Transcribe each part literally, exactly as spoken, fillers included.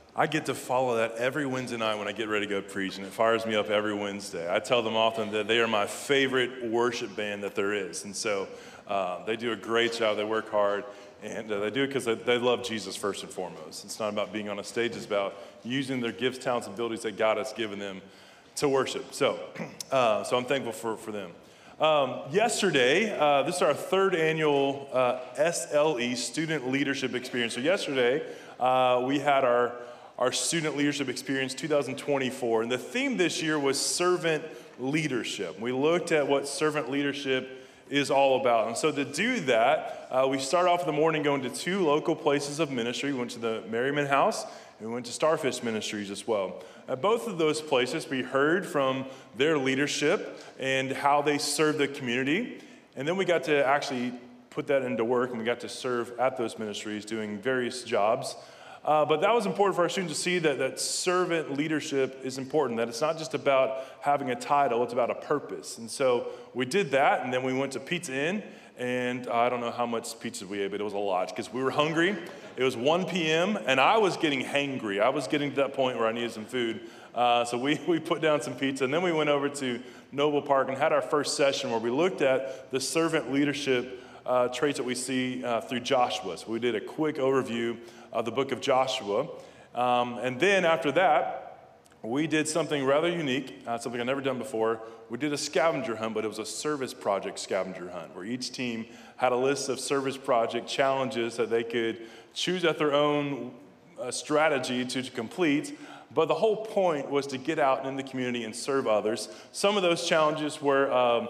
I get to follow that every Wednesday night when I get ready to go preach, and it fires me up every Wednesday. I tell them often that they are my favorite worship band that there is, and so uh, they do a great job. They work hard, and uh, they do it because they, they love Jesus first and foremost. It's not about being on a stage. It's about using their gifts, talents, and abilities that God has given them to worship. So, uh, so I'm thankful for, for them. Um, yesterday, uh, this is our third annual uh, S L E, Student Leadership Experience. So yesterday, uh, we had our our Student Leadership Experience two thousand twenty-four. And the theme this year was servant leadership. We looked at what servant leadership is all about. And so to do that, uh, we start off in the morning going to two local places of ministry. We went to the Merriman House, and we went to Starfish Ministries as well. At both of those places, we heard from their leadership and how they serve the community. And then we got to actually put that into work, and we got to serve at those ministries doing various jobs. Uh, but that was important for our students to see that, that servant leadership is important, that it's not just about having a title, it's about a purpose. And so we did that, and then we went to Pizza Inn, and I don't know how much pizza we ate, but it was a lot because we were hungry. It was one p.m., and I was getting hangry. I was getting to that point where I needed some food. Uh, so we, we put down some pizza, and then we went over to Noble Park and had our first session where we looked at the servant leadership uh, traits that we see uh, through Joshua. So we did a quick overview of the book of Joshua. Um, and then after that, we did something rather unique, uh, something I've never done before. We did a scavenger hunt, but it was a service project scavenger hunt, where each team had a list of service project challenges that they could choose at their own uh, strategy to, to complete. But the whole point was to get out in the community and serve others. Some of those challenges were um,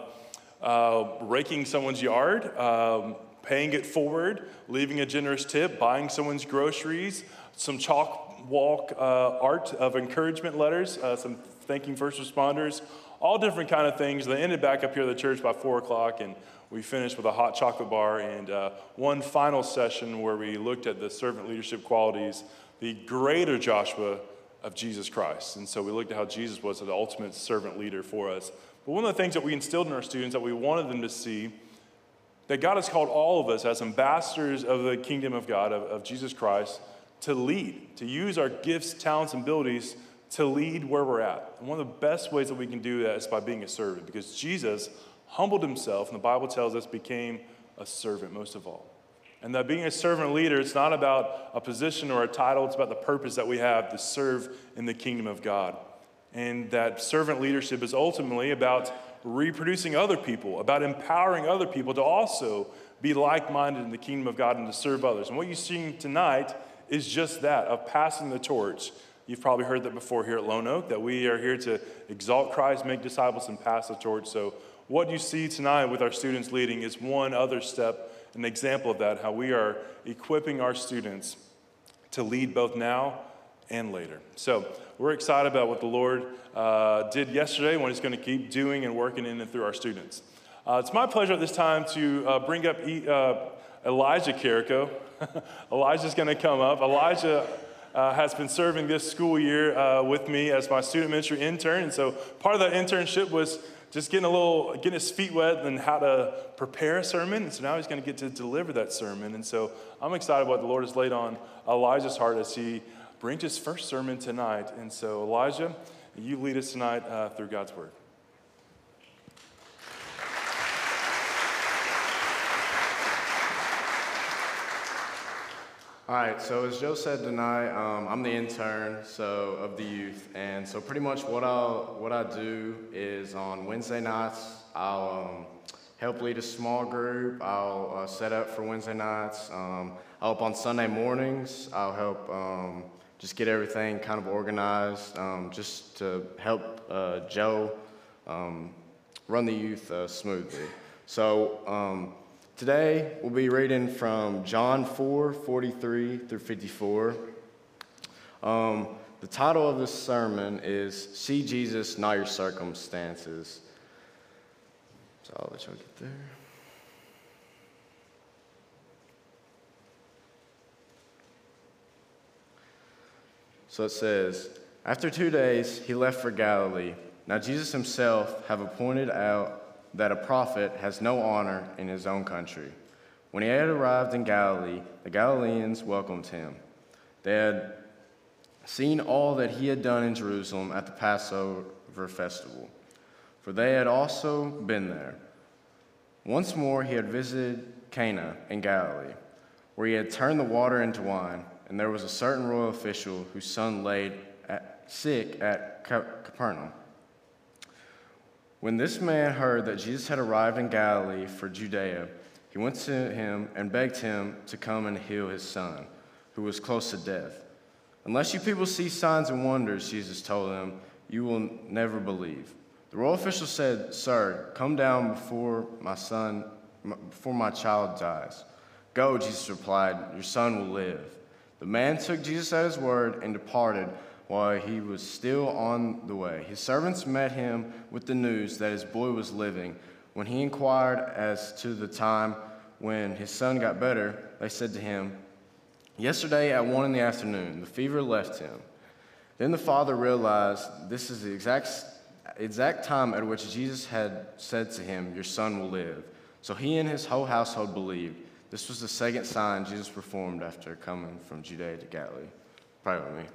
uh, raking someone's yard, um, paying it forward, leaving a generous tip, buying someone's groceries, some chalk walk uh, art of encouragement letters, uh, some thanking first responders, all different kind of things. They ended back up here at the church by four o'clock, and we finished with a hot chocolate bar and uh, one final session where we looked at the servant leadership qualities, the greater Joshua of Jesus Christ. And so we looked at how Jesus was the ultimate servant leader for us. But one of the things that we instilled in our students that we wanted them to see, that God has called all of us as ambassadors of the kingdom of God, of, of Jesus Christ, to lead, to use our gifts, talents, and abilities to lead where we're at. And one of the best ways that we can do that is by being a servant, because Jesus humbled himself, and the Bible tells us became a servant most of all. And that being a servant leader, it's not about a position or a title, it's about the purpose that we have to serve in the kingdom of God. And that servant leadership is ultimately about reproducing other people, about empowering other people to also be like-minded in the kingdom of God and to serve others. And what you're seeing tonight is just that, of passing the torch. You've probably heard that before here at Lone Oak, that we are here to exalt Christ, make disciples, and pass the torch. So what you see tonight with our students leading is one other step, an example of that, how we are equipping our students to lead both now and later. So we're excited about what the Lord uh, did yesterday, what he's going to keep doing and working in and through our students. Uh, it's my pleasure at this time to uh, bring up e- uh, Elijah Carrico. Elijah's going to come up. Elijah uh, has been serving this school year uh, with me as my student ministry intern, and so part of that internship was just getting a little, getting his feet wet and how to prepare a sermon. And so now he's going to get to deliver that sermon. And so I'm excited about what the Lord has laid on Elijah's heart as he brings his first sermon tonight. And so Elijah, you lead us tonight uh, through God's word. All right, so as Joe said tonight, um, I'm the intern so of the youth, and so pretty much what I what I do is on Wednesday nights I'll um, help lead a small group. I'll uh, set up for Wednesday nights. Um, I'll help on Sunday mornings. I'll help um, just get everything kind of organized, um, just to help uh, Joe um, run the youth uh, smoothly. So. Um, Today, we'll be reading from John four, forty-three through fifty-four. Um, the title of this sermon is See Jesus, Not Your Circumstances. So I'll let y'all get there. So it says, after two days, he left for Galilee. Now Jesus himself have appointed out that a prophet has no honor in his own country. When he had arrived in Galilee, the Galileans welcomed him. They had seeing all that he had done in Jerusalem at the Passover festival, for they had also been there. Once more he had visited Cana in Galilee, where he had turned the water into wine, and there was a certain royal official whose son lay at, sick at Capernaum. When this man heard that Jesus had arrived in Galilee for Judea, he went to him and begged him to come and heal his son, who was close to death. Unless you people see signs and wonders, Jesus told them, you will never believe. The royal official said, Sir, come down before my son, before my child dies. Go, Jesus replied, your son will live. The man took Jesus at his word and departed while he was still on the way. His servants met him with the news that his boy was living. When he inquired as to the time when his son got better, they said to him, yesterday at one in the afternoon, the fever left him. Then the father realized this is the exact, exact time at which Jesus had said to him, your son will live. So he and his whole household believed. This was the second sign Jesus performed after coming from Judea to Galilee. Pray with me.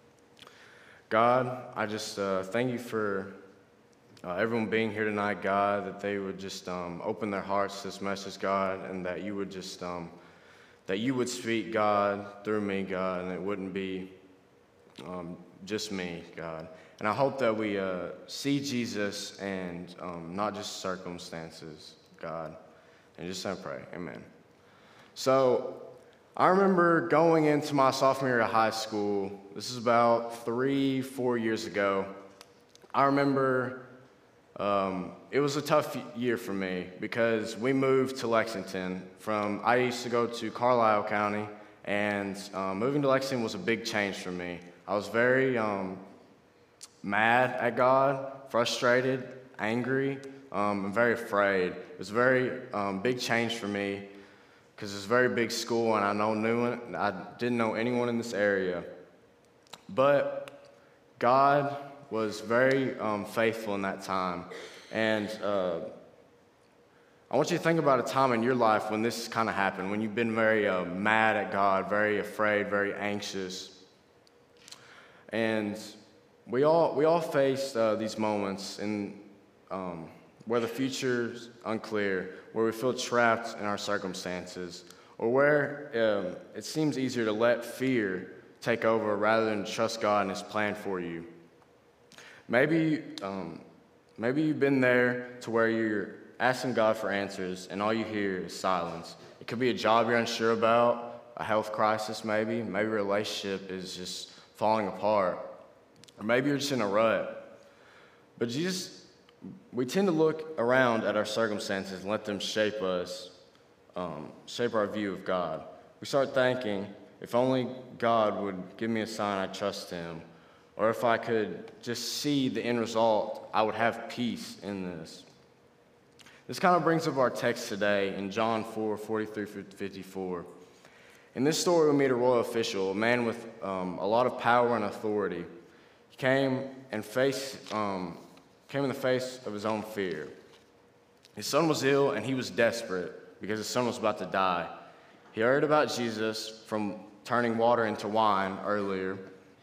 God, I just uh, thank you for uh, everyone being here tonight, God, that they would just um, open their hearts to this message, God, and that you would just, um, that you would speak, God, through me, God, and it wouldn't be um, just me, God. And I hope that we uh, see Jesus and um, not just circumstances, God. And just I pray, amen. So I remember going into my sophomore year of high school. This is about three, four years ago. I remember um, it was a tough year for me because we moved to Lexington from, I used to go to Carlisle County, and um, moving to Lexington was a big change for me. I was very um, mad at God, frustrated, angry, um, and very afraid. It was a very um, big change for me, because it's a very big school, and I know knew it. I didn't know anyone in this area. But God was very um, faithful in that time. And uh, I want you to think about a time in your life when this kind of happened, when you've been very uh, mad at God, very afraid, very anxious. And we all we all face uh, these moments in um, where the future's unclear, where we feel trapped in our circumstances, or where um, it seems easier to let fear take over rather than trust God and his plan for you. Maybe, um, maybe you've been there to where you're asking God for answers and all you hear is silence. It could be a job you're unsure about, a health crisis maybe, maybe a relationship is just falling apart, or maybe you're just in a rut. But Jesus, we tend to look around at our circumstances and let them shape us, um, shape our view of God. We start thinking, if only God would give me a sign I trust him, or if I could just see the end result, I would have peace in this. This kind of brings up our text today in John four, forty-three through fifty-four. In this story, we meet a royal official, a man with um, a lot of power and authority. He came and faced... Um, came in the face of his own fear. His son was ill, and he was desperate because his son was about to die. He heard about Jesus from turning water into wine earlier,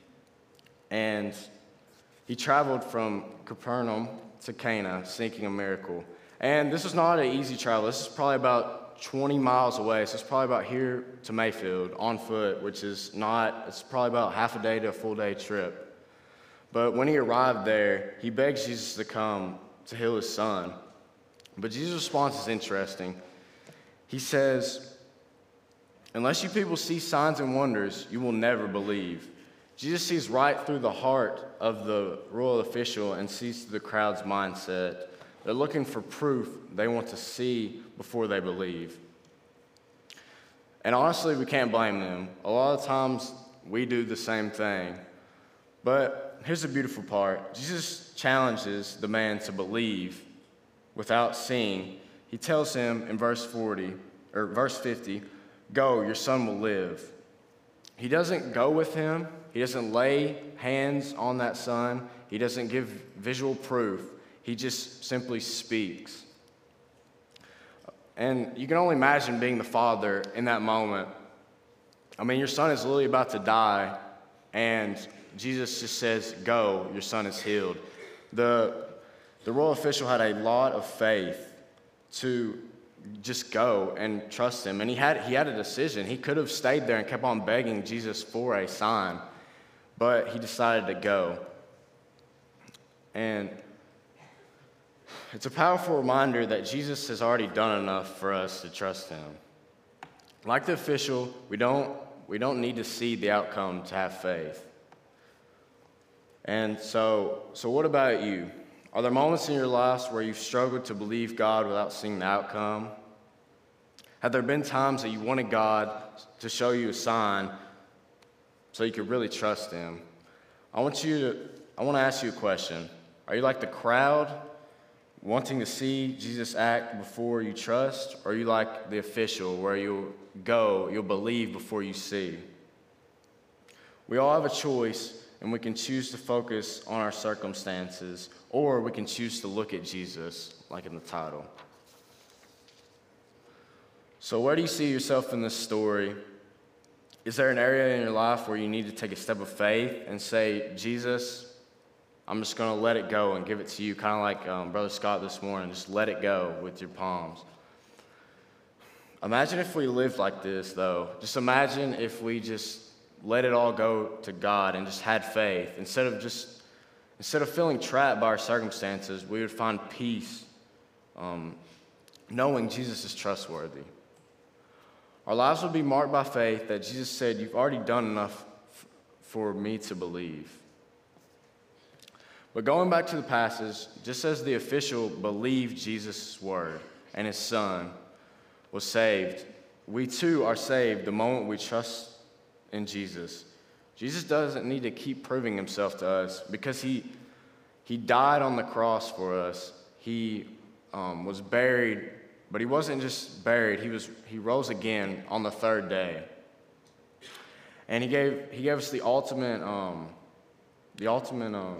and he traveled from Capernaum to Cana seeking a miracle. And this was not an easy travel. This is probably about twenty miles away, so it's probably about here to Mayfield on foot, which is not, it's probably about half a day to a full day trip. But when he arrived there, he begs Jesus to come to heal his son. But Jesus' response is interesting. He says, unless you people see signs and wonders, you will never believe. Jesus sees right through the heart of the royal official and sees through the crowd's mindset. They're looking for proof they want to see before they believe. And honestly, we can't blame them. A lot of times, we do the same thing. But here's the beautiful part. Jesus challenges the man to believe without seeing. He tells him in verse forty, or verse fifty, go, your son will live. He doesn't go with him. He doesn't lay hands on that son. He doesn't give visual proof. He just simply speaks. And you can only imagine being the father in that moment. I mean, your son is literally about to die, and Jesus just says, go, your son is healed. The, the royal official had a lot of faith to just go and trust him. And he had, he had a decision. He could have stayed there and kept on begging Jesus for a sign, but he decided to go. And it's a powerful reminder that Jesus has already done enough for us to trust him. Like the official, we don't, we don't need to see the outcome to have faith. And so, so what about you? Are there moments in your lives where you've struggled to believe God without seeing the outcome? Have there been times that you wanted God to show you a sign so you could really trust him? I want you to, I want to ask you a question. Are you like the crowd, wanting to see Jesus act before you trust? Or are you like the official, where you'll go, you'll believe before you see? We all have a choice, and we can choose to focus on our circumstances, or we can choose to look at Jesus, like in the title. So where do you see yourself in this story? Is there an area in your life where you need to take a step of faith and say, Jesus, I'm just going to let it go and give it to you, kind of like um, Brother Scott this morning, just let it go with your palms. Imagine if we lived like this, though. Just imagine if we just let it all go to God and just had faith. Instead of just, instead of feeling trapped by our circumstances, we would find peace, um, knowing Jesus is trustworthy. Our lives would be marked by faith that Jesus said, you've already done enough f- for me to believe. But going back to the passage, just as the official believed Jesus' word and his son was saved, we too are saved the moment we trust in Jesus. Jesus doesn't need to keep proving himself to us because he, he died on the cross for us. He um, was buried, but he wasn't just buried. He was he rose again on the third day. And he gave he gave us the ultimate um, the ultimate uh,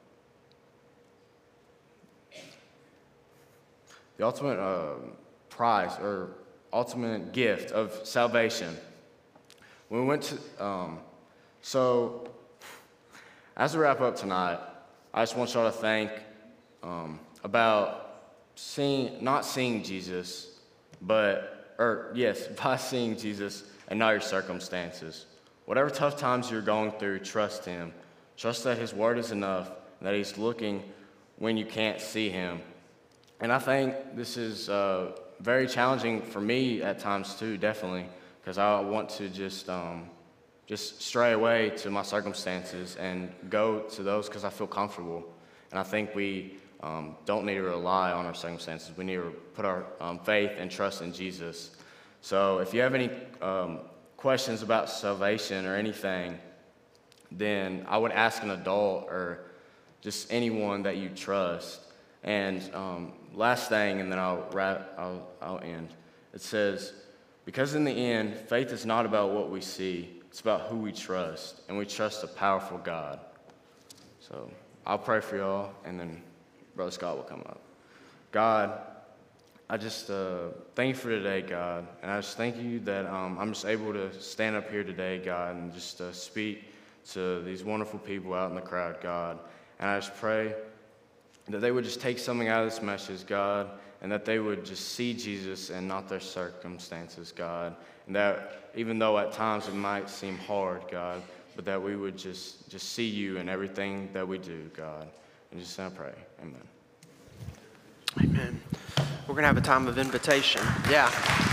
the ultimate uh, prize or ultimate gift of salvation. When we went to, um, so as we wrap up tonight, I just want y'all to think um, about seeing, not seeing Jesus, but, or yes, by seeing Jesus and not your circumstances. Whatever tough times you're going through, trust him. Trust that his word is enough, and that he's looking when you can't see him. And I think this is uh, very challenging for me at times too, definitely, because I want to just um, just stray away to my circumstances and go to those because I feel comfortable. And I think we um, don't need to rely on our circumstances. We need to put our um, faith and trust in Jesus. So if you have any um, questions about salvation or anything, then I would ask an adult or just anyone that you trust. And um, last thing, and then I'll wrap, I'll, I'll end. It says, because in the end, faith is not about what we see. It's about who we trust, and we trust a powerful God. So I'll pray for y'all, and then Brother Scott will come up. God, I just uh, thank you for today, God, and I just thank you that um, I'm just able to stand up here today, God, and just uh, speak to these wonderful people out in the crowd, God. And I just pray that they would just take something out of this message, God, and that they would just see Jesus and not their circumstances, God. And that even though at times it might seem hard, God, but that we would just, just see you in everything that we do, God. And just I pray, amen. Amen. We're going to have a time of invitation. Yeah.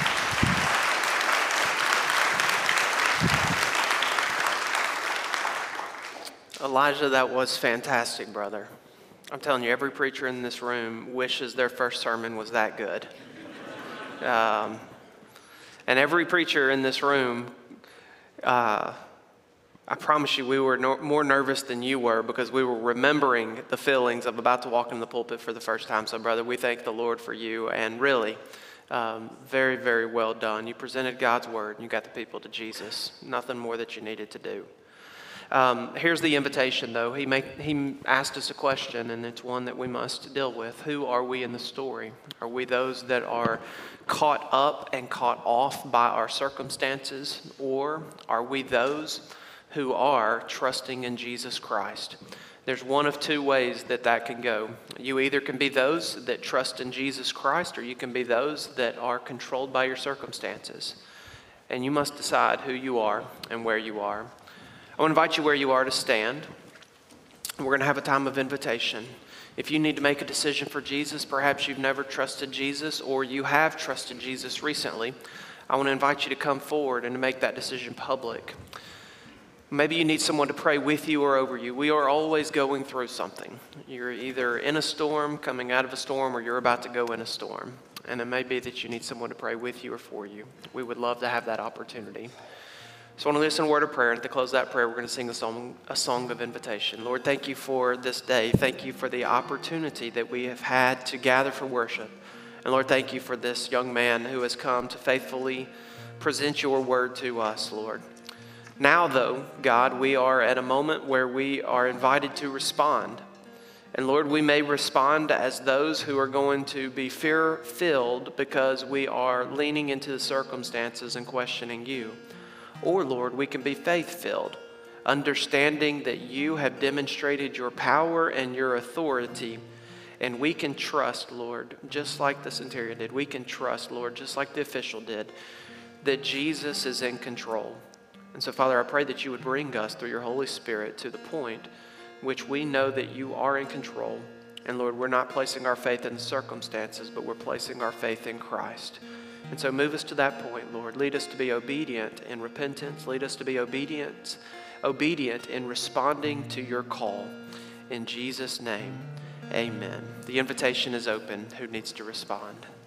Elijah, that was fantastic, brother. I'm telling you, every preacher in this room wishes their first sermon was that good. Um, and every preacher in this room, uh, I promise you, we were no, more nervous than you were because we were remembering the feelings of about to walk in the pulpit for the first time. So, brother, we thank the Lord for you. And really, um, very, very well done. You presented God's word, and you got the people to Jesus. Nothing more that you needed to do. Um, here's the invitation, though. He, make, he asked us a question, and it's one that we must deal with. Who are we in the story? Are we those that are caught up and caught off by our circumstances, or are we those who are trusting in Jesus Christ. There's one of two ways that that can go. You either can be those that trust in Jesus Christ, or you can be those that are controlled by your circumstances. And you must decide who you are and where you are. I want to invite you where you are to stand. We're going to have a time of invitation. If you need to make a decision for Jesus, perhaps you've never trusted Jesus, or you have trusted Jesus recently, I want to invite you to come forward and to make that decision public. Maybe you need someone to pray with you or over you. We are always going through something. You're either in a storm, coming out of a storm, or you're about to go in a storm. And it may be that you need someone to pray with you or for you. We would love to have that opportunity. So I want to listen to a word of prayer, and to close that prayer, we're going to sing a song, a song of invitation. Lord, thank you for this day. Thank you for the opportunity that we have had to gather for worship. And Lord, thank you for this young man who has come to faithfully present your word to us, Lord. Now, though, God, we are at a moment where we are invited to respond. And Lord, we may respond as those who are going to be fear-filled because we are leaning into the circumstances and questioning you. Or, Lord, we can be faith-filled, understanding that you have demonstrated your power and your authority. And we can trust, Lord, just like the centurion did. We can trust, Lord, just like the official did, that Jesus is in control. And so, Father, I pray that you would bring us through your Holy Spirit to the point which we know that you are in control. And Lord, we're not placing our faith in circumstances, but we're placing our faith in Christ. And so move us to that point, Lord. Lead us to be obedient in repentance. Lead us to be obedient, obedient in responding to your call. In Jesus' name, amen. The invitation is open. Who needs to respond?